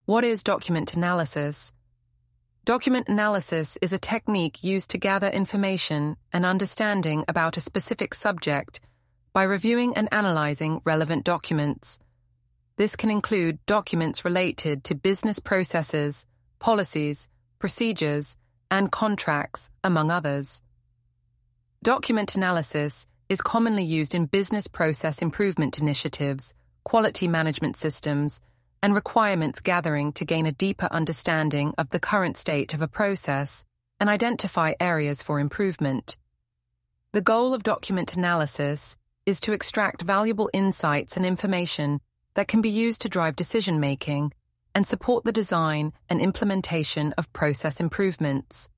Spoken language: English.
What is document analysis? Document analysis is a technique used to gather information and understanding about a specific subject by reviewing and analyzing relevant documents. This can include documents related to business processes, policies, procedures, and contracts, among others. Document analysis is commonly used in business process improvement initiatives, quality management systems, and requirements gathering to gain a deeper understanding of the current state of a process and identify areas for improvement. The goal of document analysis is to extract valuable insights and information that can be used to drive decision-making and support the design and implementation of process improvements.